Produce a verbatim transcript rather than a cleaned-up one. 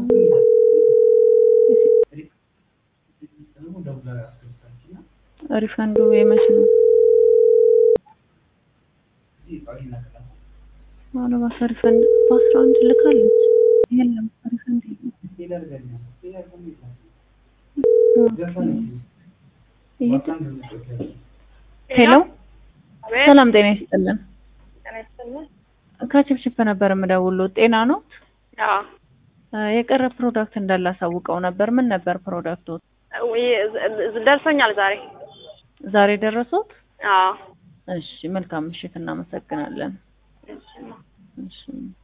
ሪፈንዱ የመቼ ነው? አሁን በሰርፈንድ በአስራ አንድ ልካለች። የለም ሪፈንድ ሄሎ ሰላም ጤና ይስጥልን። ከችፕችፕ ነበር የምደውለው። ጤና ነው? አዎ የቀረ ፕሮዳክት እንዳላሳውቀው ነበር። ምን ነበር ፕሮዳክቱ? ወይ ደርሶኛል ዛሬ ዛሬ ደረሶት? አዎ እሺ መልካም ምሽት እናመሰግናለን። እሺ እሺ